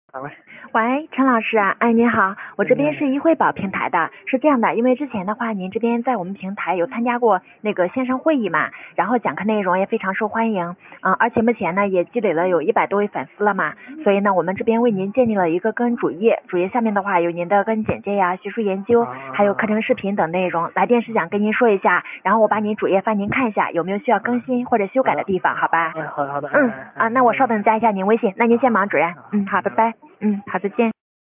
喂。 喂，陈老师啊，哎，您好，我这边是易惠宝平台的，是这样的，因为之前的话，您这边在我们平台有参加过那个线上会议嘛，然后讲课内容也非常受欢迎，而且目前呢也积累了有100多位粉丝了嘛，所以呢，我们这边为您建立了一个个人主页，主页下面的话有您的个人简介呀、学术研究，还有课程视频等内容，来电是想跟您说一下，然后我把您主页发您看一下，有没有需要更新或者修改的地方，好吧？ 好的， 那我稍等加一下您微信，那您先忙，主任。好，拜拜。好，再见。